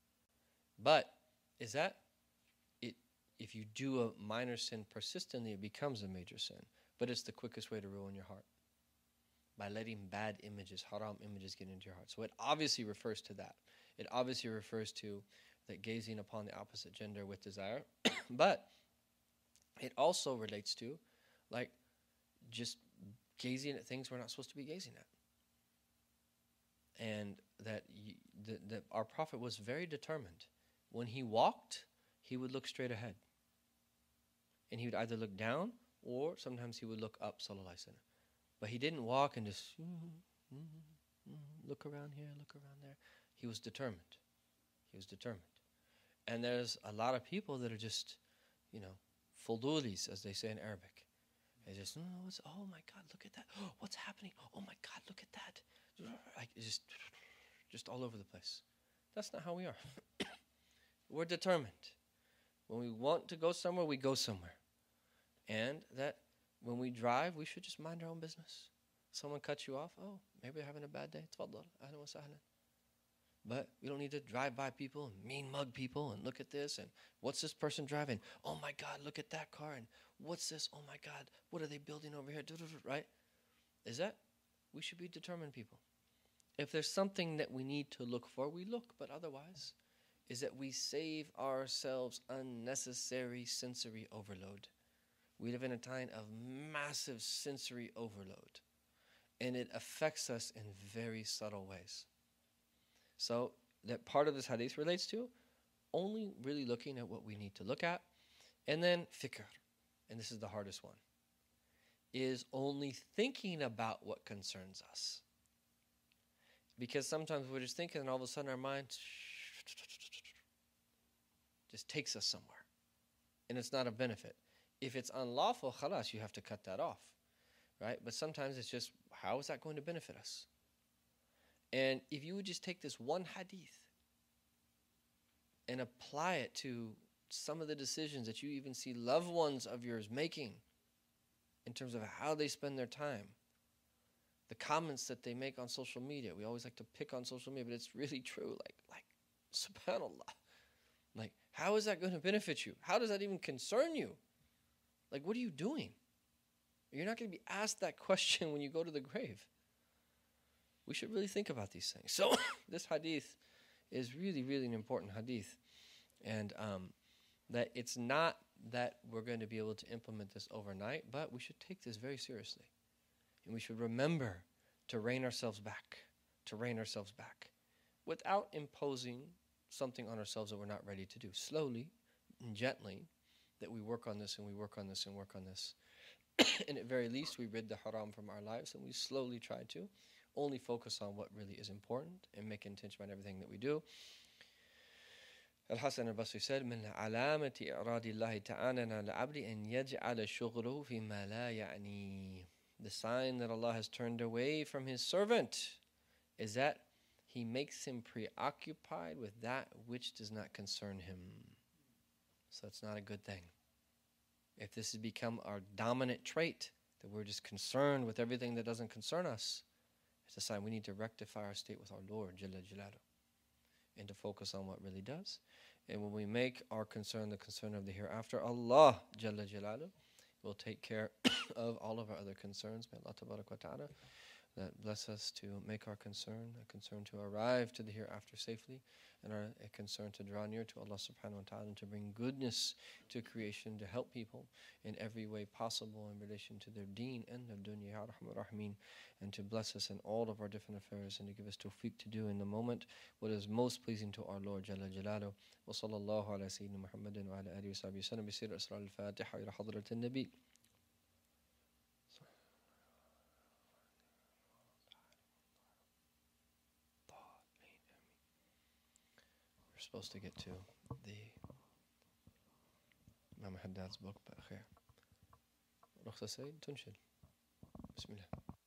A: But is that, it? If you do a minor sin persistently, it becomes a major sin. But it's the quickest way to ruin your heart. By letting bad images, haram images get into your heart. So it obviously refers to that. It obviously refers to that gazing upon the opposite gender with desire. But it also relates to like just gazing at things we're not supposed to be gazing at. And that y- the, the, our Prophet was very determined. When he walked, he would look straight ahead. And he would either look down or sometimes he would look up, sallallahu alaihi wasallam. But he didn't walk and just mm, mm, mm, look around here, look around there. He was determined. He was determined. And there's a lot of people that are just, you know, fudulis, as they say in Arabic. They just, oh, what's, oh my God, look at that. Oh, what's happening? Oh my God, look at that. Like, just, just all over the place. That's not how we are. We're determined. When we want to go somewhere, we go somewhere. And that when we drive, we should just mind our own business. Someone cuts you off, oh, maybe they're having a bad day. Tfaddal, ahlan wa sahlan. But we don't need to drive by people and mean mug people and look at this and what's this person driving? Oh my God, look at that car. And what's this? Oh my God, what are they building over here? Right? Is that? We should be determined people. If there's something that we need to look for, we look. But otherwise, is that we save ourselves unnecessary sensory overload. We live in a time of massive sensory overload, and it affects us in very subtle ways. So that part of this hadith relates to only really looking at what we need to look at, and then fikr, and this is the hardest one, is only thinking about what concerns us. Because sometimes we're just thinking and all of a sudden our mind just takes us somewhere, and it's not a benefit. If it's unlawful, khalas, you have to cut that off, right? But sometimes it's just, how is that going to benefit us? And if you would just take this one hadith and apply it to some of the decisions that you even see loved ones of yours making in terms of how they spend their time, the comments that they make on social media. We always like to pick on social media, but it's really true. Like, like, subhanAllah. Like, how is that going to benefit you? How does that even concern you? Like, what are you doing? You're not going to be asked that question when you go to the grave. We should really think about these things. So this hadith is really, really an important hadith. And um, that it's not that we're going to be able to implement this overnight, but we should take this very seriously. And we should remember to rein ourselves back, to rein ourselves back, without imposing something on ourselves that we're not ready to do. Slowly and gently, that we work on this and we work on this and work on this. And at very least, we rid the haram from our lives, and we slowly try to only focus on what really is important and make intention about everything that we do. Al-Hasan al-Basri said, "Min alamati iradillahi ta'ala al-abdi an yaj'ala shughluhu fi ma la ya'ni." The sign that Allah has turned away from His servant is that He makes him preoccupied with that which does not concern him. So it's not a good thing. If this has become our dominant trait, that we're just concerned with everything that doesn't concern us, it's a sign we need to rectify our state with our Lord, Jalla Jalaluhu, and to focus on what really does. And when we make our concern the concern of the hereafter, Allah, Jalla Jalaluhu, will take care of all of our other concerns. May Allah Tabarak wa Ta'ala that bless us to make our concern a concern to arrive to the hereafter safely, and our, a concern to draw near to Allah subhanahu wa ta'ala, and to bring goodness to creation, to help people in every way possible in relation to their deen and their dunya, ya Rahman Rahmeen, and to bless us in all of our different affairs, and to give us tawfiq to do in the moment what is most pleasing to our Lord Jalla Jalaluhu. Wa sallallahu ala Sayyidina Muhammadin wa ala alihi wa sahbihi wa sallam bi sirr asrar al-Fatiha ila hadrat al-Nabi. We're supposed to get to the Imam Haddad's book, but khair. Rukhsa Sayyid, tunshid. Bismillah.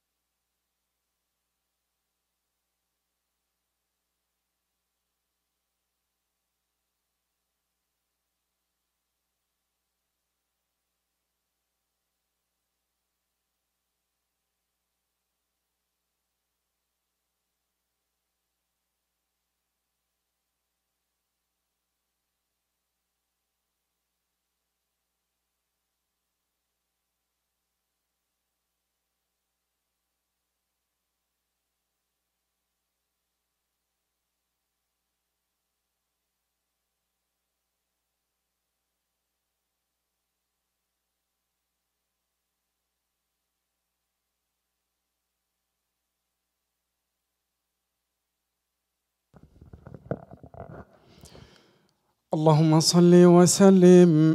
B: اللهم صل وسلم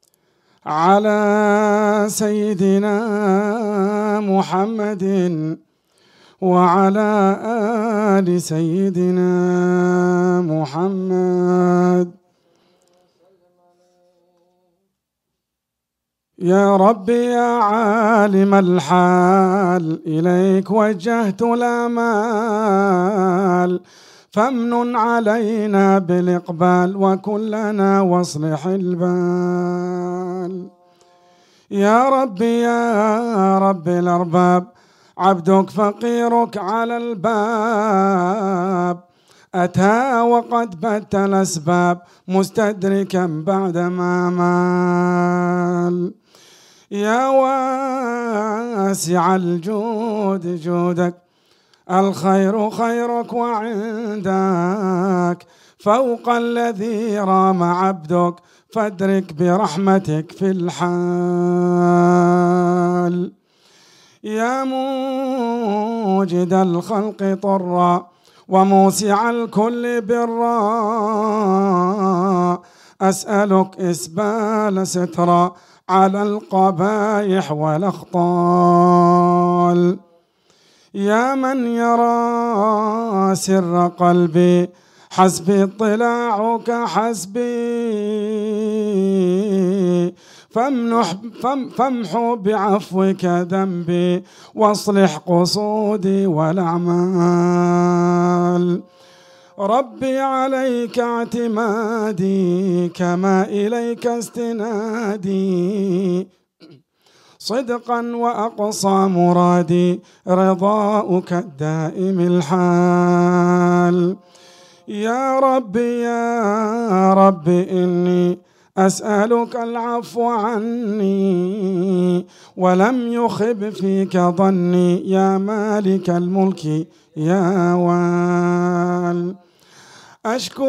B: على سيدنا محمد وعلى آل سيدنا محمد. يا ربي يا عالم الحال إليك وجهت الآمال، فامنن علينا بالإقبال وكلنا واصلح البال. يا ربي يا رب الأرباب، عبدك فقيرك على الباب، أتى وقد بت الأسباب مستدركا بعدما مال. يا واسع الجود جودك، الخير خيرك وعندك فوق الذي رام عبدك، فادرك برحمتك في الحال. يا موجد الخلق طرا وموسع الكل برا، أسألك إسبال سترا على القبائح والأخطال. يا من يرى سر قلبي حسبي اطلاعك حسبي، فامنح فم فامحو بعفوك ذنبي واصلح قصودي والأعمال. ربي عليك اعتمادي كما إليك استنادي، صدقا وأقصى مرادي رضاؤك الدائم الحال. يا ربي يا ربي إني أسألك العفو عني، ولم يخب فيك ظني يا مالك الملك يا وال. أشكو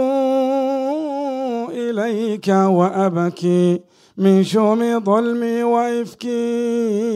B: إليك وأبكي من شوم ظلمي وإفكي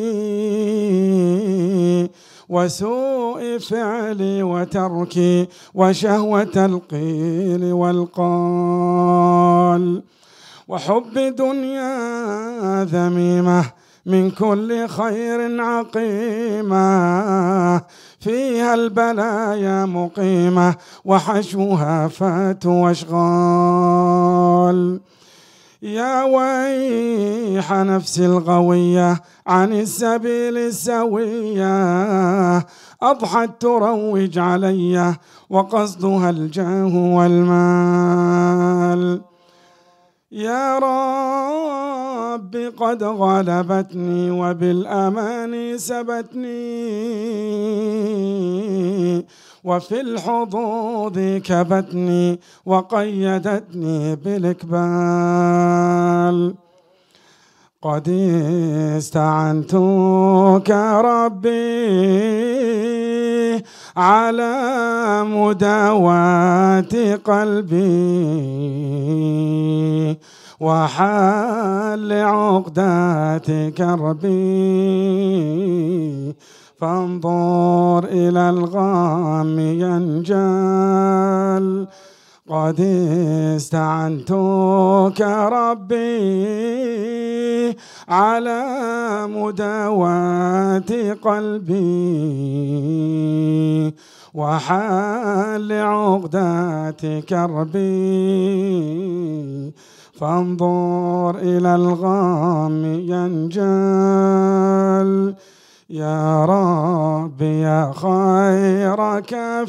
B: وسوء فعلي وتركي وشهوة القيل والقال، وحب دنيا ذميمة من كل خير عقيمة، فيها البلايا مقيمة وحشوها فات واشغال. يا ويح نفسي الغوية عن السبيل السوية، أضحت تروج علي وقصدها الجاه والمال. يا رب قد غلبتني وبالأمان سبتني، وفي الحظوظ كبتني وقيدتني بالإقبال. قد استعنتك ربي على مداواة قلبي وحل عقدات كربي، فانظر إلى الغام ينجل. قد استعنتك ربي على مداواة قلبي وحل عقدات كربي، فانظر إلى الغام ينجل. يا رب يا خير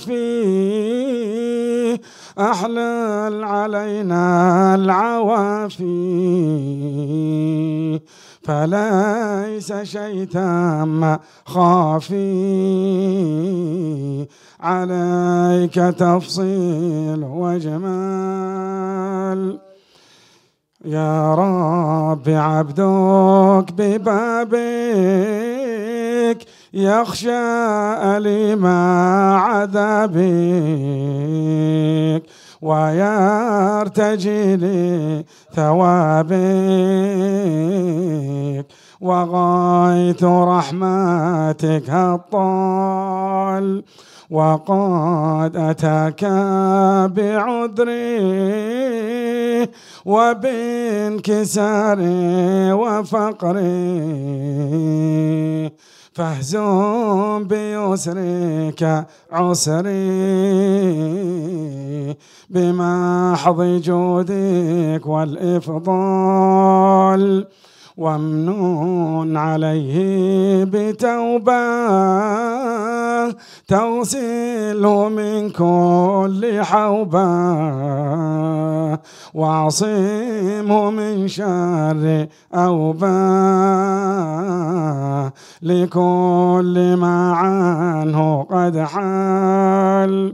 B: كافي، أحلل علينا العوافي، فليس شيء تام خافي، عليك تفصيل وجمال. يا رب عبدك ببابك يخشى أليم عذابك، ويرتجي لثوابك، وغاية رحمتك الطال. وقد أتاك بعذري وبانكساري وفقري، فاهزم بيسرك عسري، بمحض جودك والإفضال. وامنون عليه بتوبة تغسله من كل حوبة، وعصمه من شر أوبة، لكل ما عنه قد حال.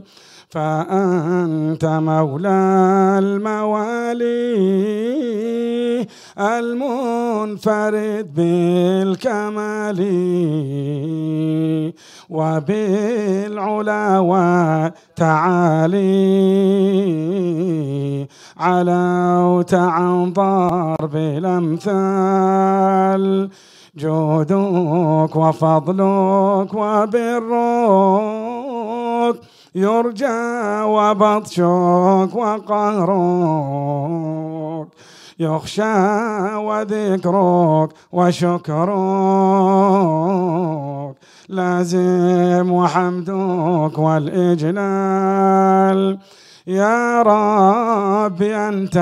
B: فأنت مولى الموالي المنفرد بالكمال وبالعلا والتعالي، علوت عن ضرب الأمثال، جودك وفضلك وبرك يرجى، وبطشك وقهرك يخشى، وذكرك وشكرك لازم، وحمدك والإجلال. يا ربي أنت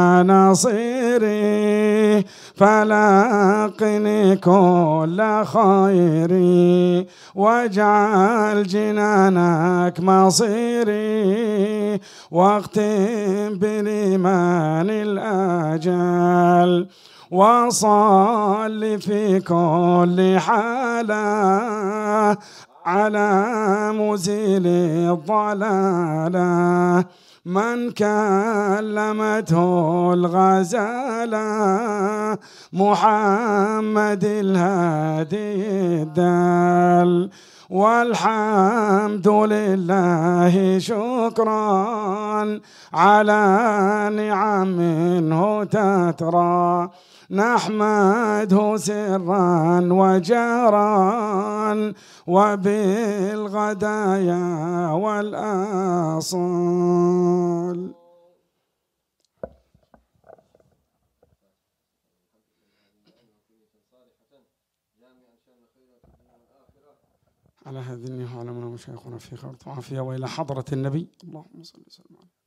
B: نصيري، فلاقني كل خيري، واجعل جنانك مصيري، واختم بالإيمان الأجل، وصل في كل حالة على مزيل الضلالة، من كلمته الغزالة، محمد الهادي الدال. والحمد لله شكرا على نعم منه تترى، نحمده سرا وجهرا وبالغدايا والآصال. على هذه النهاية علمنا مشايخنا في خير وعافية، وإلى حضرة النبي اللهم صل وسلم عليه.